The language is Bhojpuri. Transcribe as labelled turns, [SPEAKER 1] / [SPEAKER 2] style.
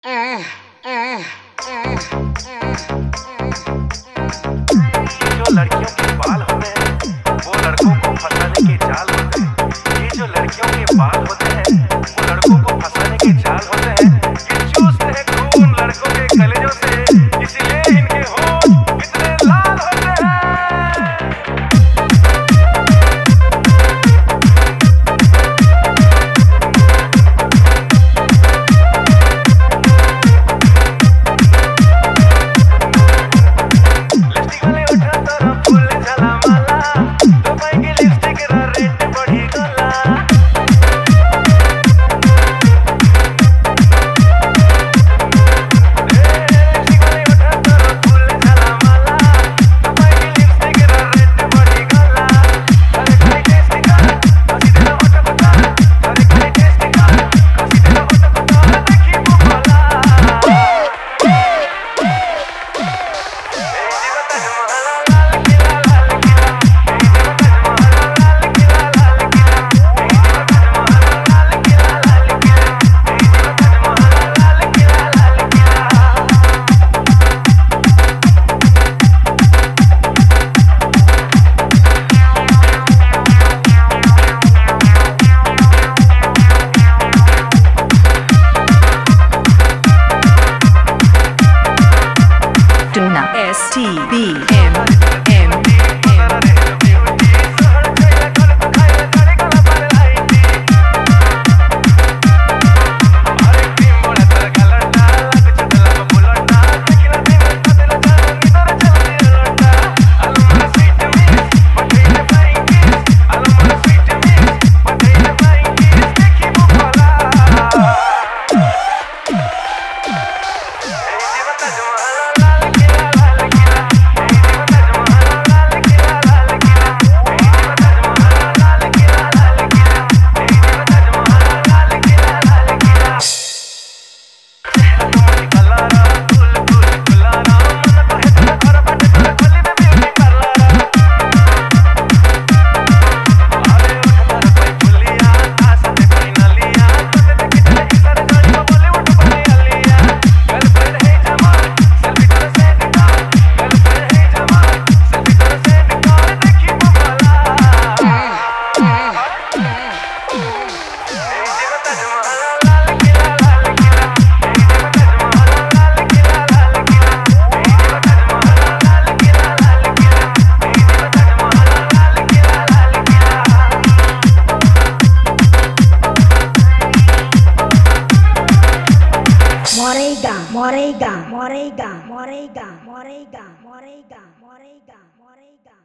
[SPEAKER 1] जो लड़कियों के बाल होते हैं वो लड़कों को फंसाने के जाल होते हैं। ये जो लड़कियों के बाल होते हैं वो लड़कों को फंसाने के जाल होते हैं। ये चूसते हैं खून लड़कों के कलेजों से, इसलिए इनके होंठ इतने लाल होते हैं।
[SPEAKER 2] Morega, Morega, Morega, Morega, Morega, Morega, Morega, Morega.